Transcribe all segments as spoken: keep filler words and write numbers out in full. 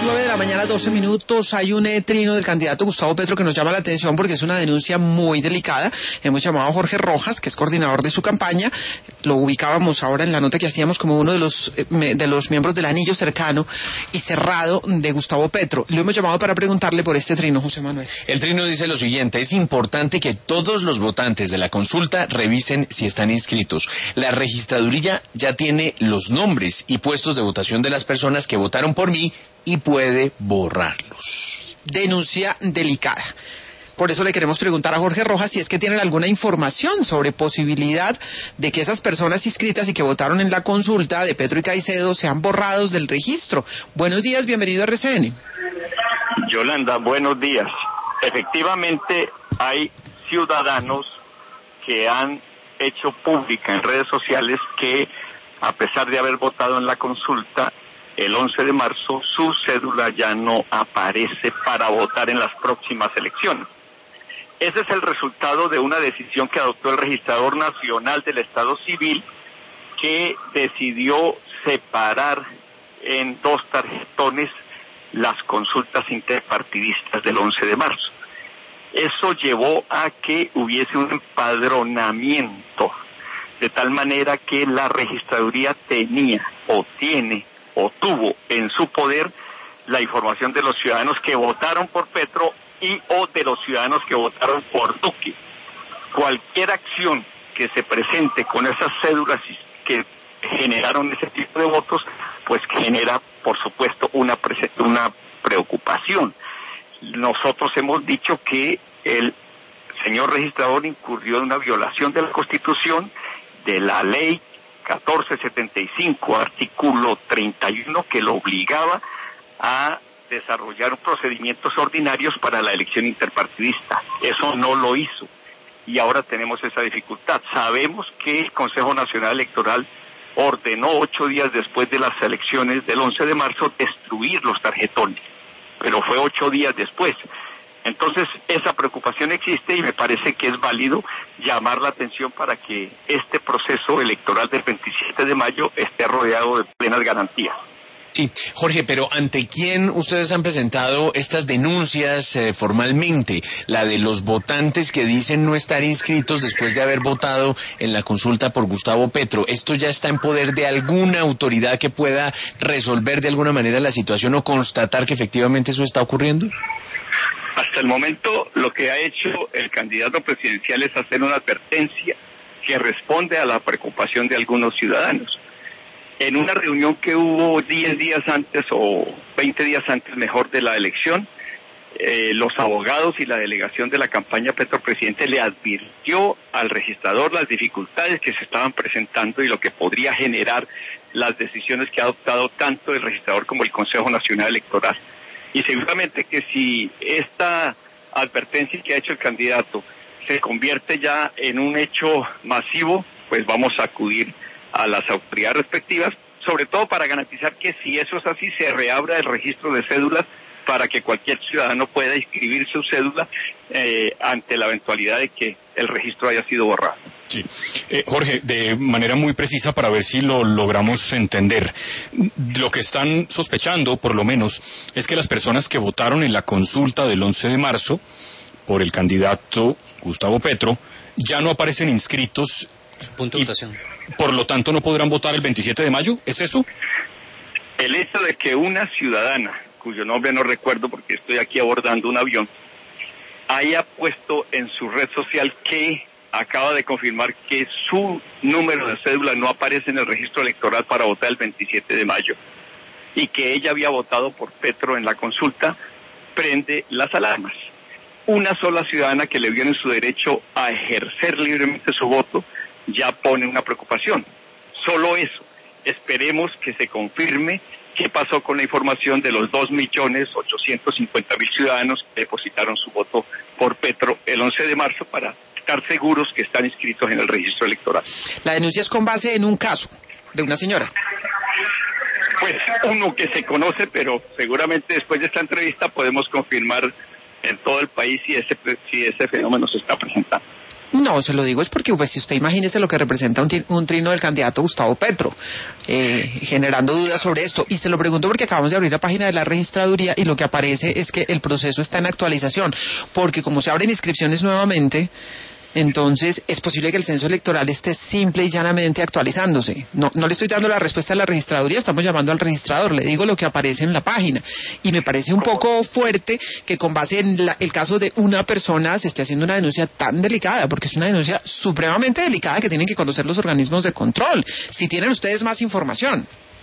nueve de la mañana, doce minutos. Hay un eh, trino del candidato Gustavo Petro que nos llama la atención porque es una denuncia muy delicada. Hemos llamado a Jorge Rojas, que es coordinador de su campaña. Lo ubicábamos ahora en la nota que hacíamos como uno de los eh, me, de los miembros del anillo cercano y cerrado de Gustavo Petro. Lo hemos llamado para preguntarle por este trino, José Manuel. El trino dice lo siguiente: es importante que todos los votantes de la consulta revisen si están inscritos. La registraduría ya tiene los nombres y puestos de votación de las personas que votaron por mí y puede borrarlos. Denuncia delicada. Por eso le queremos preguntar a Jorge Rojas si es que tienen alguna información sobre posibilidad de que esas personas inscritas y que votaron en la consulta de Petro y Caicedo sean borrados del registro. Buenos días, bienvenido a R C N. Yolanda, buenos días. Efectivamente, hay ciudadanos que han hecho pública en redes sociales que, a pesar de haber votado en la consulta el once de marzo, su cédula ya no aparece para votar en las próximas elecciones. Ese es el resultado de una decisión que adoptó el Registrador Nacional del Estado Civil, que decidió separar en dos tarjetones las consultas interpartidistas del once de marzo. Eso llevó a que hubiese un empadronamiento, de tal manera que la registraduría tenía o tiene o tuvo en su poder la información de los ciudadanos que votaron por Petro y o de los ciudadanos que votaron por Duque. Cualquier acción que se presente con esas cédulas que generaron ese tipo de votos, pues genera, por supuesto, una, una preocupación. Nosotros hemos dicho que el señor registrador incurrió en una violación de la Constitución, de la ley catorce setenta y cinco, artículo treinta y uno, que lo obligaba a desarrollar procedimientos ordinarios para la elección interpartidista. Eso no lo hizo y ahora tenemos esa dificultad. Sabemos que el Consejo Nacional Electoral ordenó ocho días después de las elecciones del once de marzo destruir los tarjetones, pero fue ocho días después. Entonces, esa preocupación existe y me parece que es válido llamar la atención para que este proceso electoral del veintisiete de mayo esté rodeado de plenas garantías. Sí, Jorge, pero ¿ante quién ustedes han presentado estas denuncias eh, formalmente? La de los votantes que dicen no estar inscritos después de haber votado en la consulta por Gustavo Petro. ¿Esto ya está en poder de alguna autoridad que pueda resolver de alguna manera la situación o constatar que efectivamente eso está ocurriendo? Hasta el momento, lo que ha hecho el candidato presidencial es hacer una advertencia que responde a la preocupación de algunos ciudadanos. En una reunión que hubo diez días antes o veinte días antes, mejor, de la elección, eh, los abogados y la delegación de la campaña Petro Presidente le advirtió al registrador las dificultades que se estaban presentando y lo que podría generar las decisiones que ha adoptado tanto el registrador como el Consejo Nacional Electoral. Y seguramente que si esta advertencia que ha hecho el candidato se convierte ya en un hecho masivo, pues vamos a acudir a las autoridades respectivas, sobre todo para garantizar que si eso es así, se reabra el registro de cédulas para que cualquier ciudadano pueda inscribir su cédula eh, ante la eventualidad de que el registro haya sido borrado. Sí. Eh, Jorge, de manera muy precisa para ver si lo logramos entender, lo que están sospechando, por lo menos, es que las personas que votaron en la consulta del once de marzo por el candidato Gustavo Petro ya no aparecen inscritos. Punto de votación. Por lo tanto, no podrán votar el veintisiete de mayo, ¿es eso? El hecho de que una ciudadana, cuyo nombre no recuerdo porque estoy aquí abordando un avión, haya puesto en su red social que acaba de confirmar que su número de cédula no aparece en el registro electoral para votar el veintisiete de mayo y que ella había votado por Petro en la consulta, prende las alarmas. Una sola ciudadana que le viene su derecho a ejercer libremente su voto ya pone una preocupación. Solo eso. Esperemos que se confirme qué pasó con la información de los dos millones ochocientos cincuenta mil ciudadanos que depositaron su voto por Petro el once de marzo para estar seguros que están inscritos en el registro electoral. La denuncia es con base en un caso de una señora. Pues uno que se conoce, pero seguramente después de esta entrevista podemos confirmar en todo el país si ese, si ese fenómeno se está presentando. No, se lo digo es porque, pues, si usted imagínese lo que representa un, un trino del candidato Gustavo Petro, eh, generando dudas sobre esto. Y se lo pregunto porque acabamos de abrir la página de la registraduría y lo que aparece es que el proceso está en actualización, porque como se abren inscripciones nuevamente, entonces es posible que el censo electoral esté simple y llanamente actualizándose. No, no le estoy dando la respuesta a la registraduría, estamos llamando al registrador, le digo lo que aparece en la página. Y me parece un poco fuerte que con base en la, el caso de una persona se esté haciendo una denuncia tan delicada, porque es una denuncia supremamente delicada que tienen que conocer los organismos de control. Si tienen ustedes más información.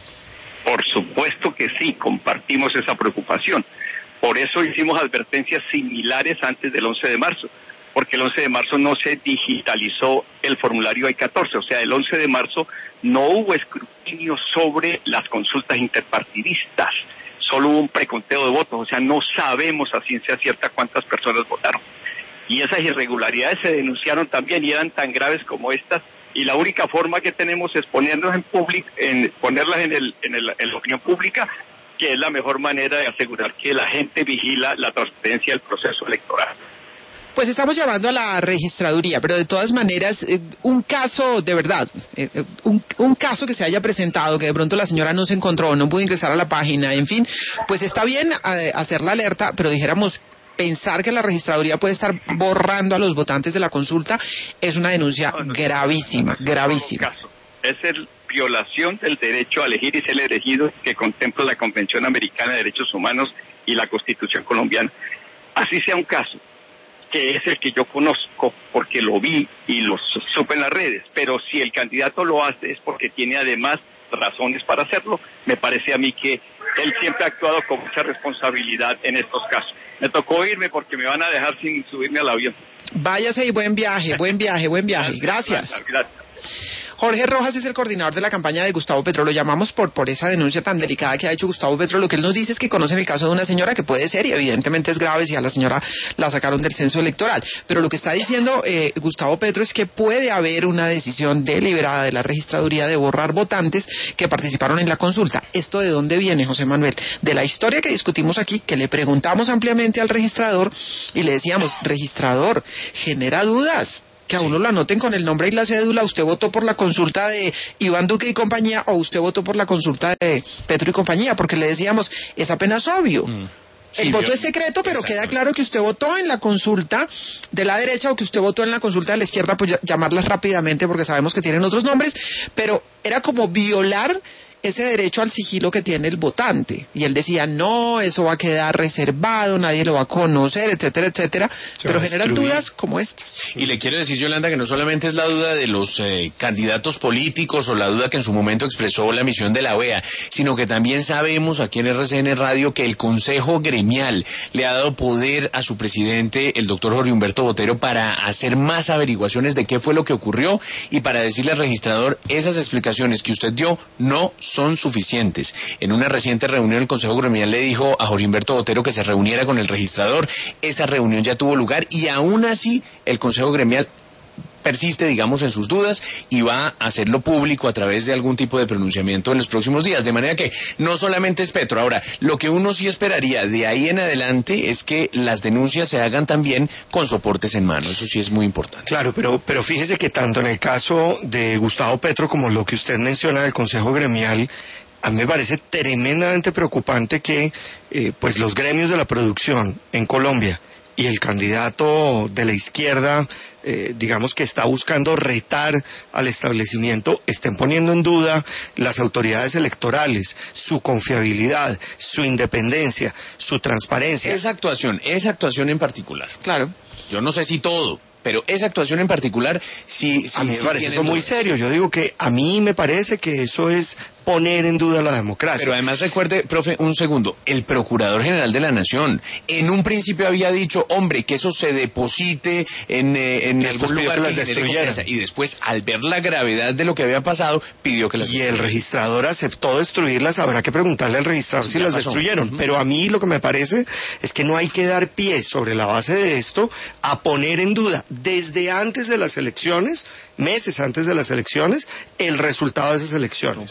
Por supuesto que sí, compartimos esa preocupación. Por eso hicimos advertencias similares antes del once de marzo. Porque el once de marzo no se digitalizó el formulario I catorce, o sea, el once de marzo no hubo escrutinio sobre las consultas interpartidistas, solo hubo un preconteo de votos, o sea, no sabemos a ciencia cierta cuántas personas votaron. Y esas irregularidades se denunciaron también y eran tan graves como estas, y la única forma que tenemos es ponernos en público, en ponerlas en, el, en, el, en la opinión pública, que es la mejor manera de asegurar que la gente vigila la transparencia del proceso electoral. Pues estamos llamando a la registraduría, pero de todas maneras, eh, un caso de verdad, eh, un, un caso que se haya presentado, que de pronto la señora no se encontró, no pudo ingresar a la página, en fin, pues está bien eh, hacer la alerta, pero dijéramos, pensar que la registraduría puede estar borrando a los votantes de la consulta es una denuncia no, no, gravísima, no, no, gravísima. Caso. Es el violación del derecho a elegir y ser elegido que contempla la Convención Americana de Derechos Humanos y la Constitución colombiana. Así sea un caso, que es el que yo conozco porque lo vi y lo supe en las redes, pero si el candidato lo hace es porque tiene además razones para hacerlo. Me parece a mí que él siempre ha actuado con mucha responsabilidad en estos casos. Me tocó irme porque me van a dejar sin subirme al avión. Váyase y buen viaje, buen viaje, buen viaje. Gracias. Gracias. Gracias. Jorge Rojas es el coordinador de la campaña de Gustavo Petro. Lo llamamos por, por esa denuncia tan delicada que ha hecho Gustavo Petro. Lo que él nos dice es que conocen el caso de una señora que puede ser, y evidentemente es grave si a la señora la sacaron del censo electoral. Pero lo que está diciendo eh, Gustavo Petro es que puede haber una decisión deliberada de la registraduría de borrar votantes que participaron en la consulta. ¿Esto de dónde viene, José Manuel? De la historia que discutimos aquí, que le preguntamos ampliamente al registrador y le decíamos, registrador, genera dudas. Que a uno lo anoten con el nombre y la cédula. ¿Usted votó por la consulta de Iván Duque y compañía o usted votó por la consulta de Petro y compañía? Porque le decíamos, es apenas obvio. Mm. Sí, el voto yo, es secreto, pero queda claro que usted votó en la consulta de la derecha o que usted votó en la consulta de la izquierda, pues llamarlas rápidamente porque sabemos que tienen otros nombres, pero era como violar ese derecho al sigilo que tiene el votante. Y él decía, no, eso va a quedar reservado, nadie lo va a conocer, etcétera, etcétera. Se pero generan dudas como estas. Y le quiero decir, Yolanda, que no solamente es la duda de los eh, candidatos políticos o la duda que en su momento expresó la misión de la O E A, sino que también sabemos aquí en R C N Radio que el Consejo Gremial le ha dado poder a su presidente, el doctor Jorge Humberto Botero, para hacer más averiguaciones de qué fue lo que ocurrió y para decirle al registrador, esas explicaciones que usted dio no son suficientes. En una reciente reunión el Consejo Gremial le dijo a Jorge Humberto Botero que se reuniera con el registrador. Esa reunión ya tuvo lugar y aún así el Consejo Gremial persiste, digamos, en sus dudas y va a hacerlo público a través de algún tipo de pronunciamiento en los próximos días. De manera que no solamente es Petro. Ahora, lo que uno sí esperaría de ahí en adelante es que las denuncias se hagan también con soportes en mano. Eso sí es muy importante. Claro, pero, pero fíjese que tanto en el caso de Gustavo Petro como lo que usted menciona del Consejo Gremial, a mí me parece tremendamente preocupante que eh, pues los gremios de la producción en Colombia y el candidato de la izquierda, eh, digamos que está buscando retar al establecimiento, estén poniendo en duda las autoridades electorales, su confiabilidad, su independencia, su transparencia. Esa actuación, esa actuación en particular. Claro. Yo no sé si todo, pero esa actuación en particular, sí... sí a mí me sí parece eso muy serio. Yo digo que a mí me parece que eso es poner en duda la democracia. Pero además recuerde, profe, un segundo, el Procurador General de la Nación en un principio había dicho, hombre, que eso se deposite en, eh, en algún lugar que las destruyeran. Y después, al ver la gravedad de lo que había pasado, pidió que las Y el registrador aceptó destruirlas. Habrá que preguntarle al registrador si las pasó. destruyeron. Uh-huh. Pero a mí lo que me parece es que no hay que dar pie sobre la base de esto a poner en duda desde antes de las elecciones, meses antes de las elecciones, el resultado de esas elecciones. No, pero nadie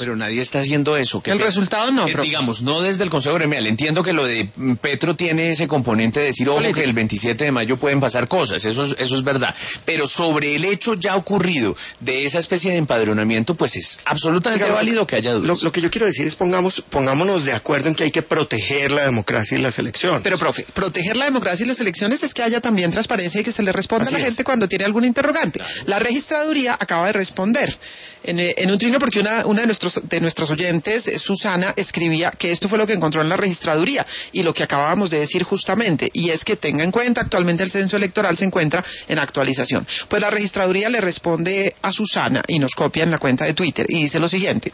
está haciendo eso. El te, resultado no, eh, digamos, no desde el Consejo Gremial. Entiendo que lo de Petro tiene ese componente de decir, ojo, que el veintisiete de mayo pueden pasar cosas, eso es, eso es verdad. Pero sobre el hecho ya ocurrido de esa especie de empadronamiento, pues es absolutamente digamos, válido que haya dudas. Lo, lo que yo quiero decir es pongamos, pongámonos de acuerdo en que hay que proteger la democracia y las elecciones. Pero, profe, proteger la democracia y las elecciones es que haya también transparencia y que se le responda Así a la es. gente cuando tiene algún interrogante. Claro. La registraduría acaba de responder en, en un trino porque una, una de, nuestros, de nuestros oyentes, Susana, escribía que esto fue lo que encontró en la registraduría y lo que acabábamos de decir justamente, y es que tenga en cuenta, actualmente el censo electoral se encuentra en actualización. Pues la registraduría le responde a Susana y nos copia en la cuenta de Twitter y dice lo siguiente.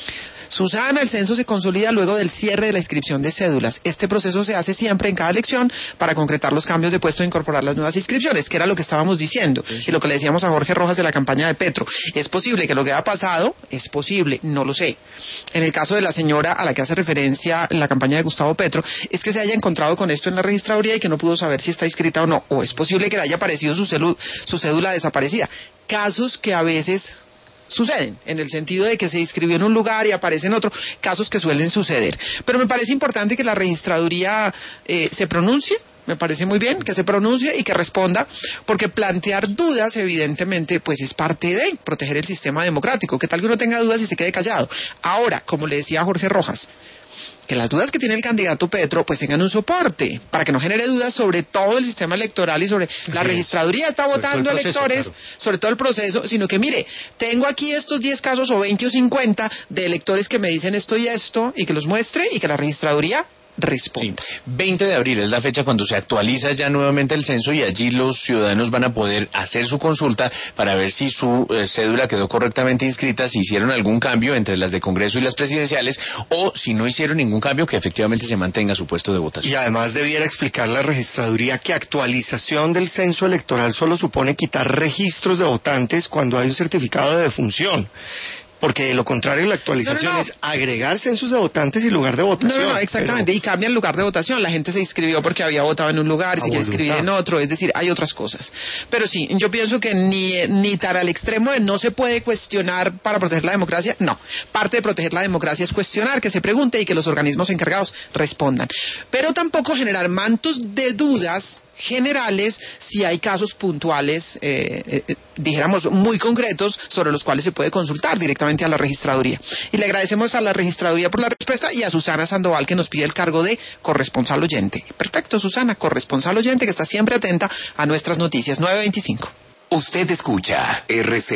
Susana, el censo se consolida luego del cierre de la inscripción de cédulas. Este proceso se hace siempre en cada elección para concretar los cambios de puesto e incorporar las nuevas inscripciones, que era lo que estábamos diciendo sí, sí. y lo que le decíamos a Jorge Rojas de la campaña de Petro. Es posible que lo que ha pasado, es posible, no lo sé. En el caso de la señora a la que hace referencia en la campaña de Gustavo Petro, es que se haya encontrado con esto en la registraduría y que no pudo saber si está inscrita o no. O es posible que le haya aparecido su, celu- su cédula desaparecida. Casos que a veces suceden, en el sentido de que se inscribió en un lugar y aparece en otro, casos que suelen suceder. Pero me parece importante que la registraduría eh, se pronuncie, me parece muy bien que se pronuncie y que responda, porque plantear dudas, evidentemente, pues es parte de proteger el sistema democrático. ¿Qué tal que uno tenga dudas y se quede callado? Ahora, como le decía Jorge Rojas, que las dudas que tiene el candidato Petro pues tengan un soporte, para que no genere dudas sobre todo el sistema electoral y sobre sí, la registraduría está votando proceso, electores, claro. sobre todo el proceso, sino que mire, tengo aquí estos diez casos o veinte o cincuenta de electores que me dicen esto y esto, y que los muestre y que la registraduría responda. Sí. veinte de abril es la fecha cuando se actualiza ya nuevamente el censo y allí los ciudadanos van a poder hacer su consulta para ver si su eh, cédula quedó correctamente inscrita, si hicieron algún cambio entre las de Congreso y las presidenciales o si no hicieron ningún cambio que efectivamente se mantenga su puesto de votación. Y además debiera explicar la registraduría que actualización del censo electoral solo supone quitar registros de votantes cuando hay un certificado de defunción. Porque de lo contrario la actualización no, no, no. es agregar censos de votantes y lugar de votación. No, no, no exactamente, pero... y cambia el lugar de votación. La gente se inscribió porque había votado en un lugar y se quiere inscribir en otro, es decir, hay otras cosas. Pero sí, yo pienso que ni, ni tan al extremo de no se puede cuestionar para proteger la democracia, no. Parte de proteger la democracia es cuestionar, que se pregunte y que los organismos encargados respondan. Pero tampoco generar mantos de dudas generales si hay casos puntuales, eh, eh, dijéramos, muy concretos sobre los cuales se puede consultar directamente a la registraduría. Y le agradecemos a la registraduría por la respuesta y a Susana Sandoval que nos pide el cargo de corresponsal oyente. Perfecto, Susana, corresponsal oyente que está siempre atenta a nuestras noticias. nueve veinticinco. Usted escucha R C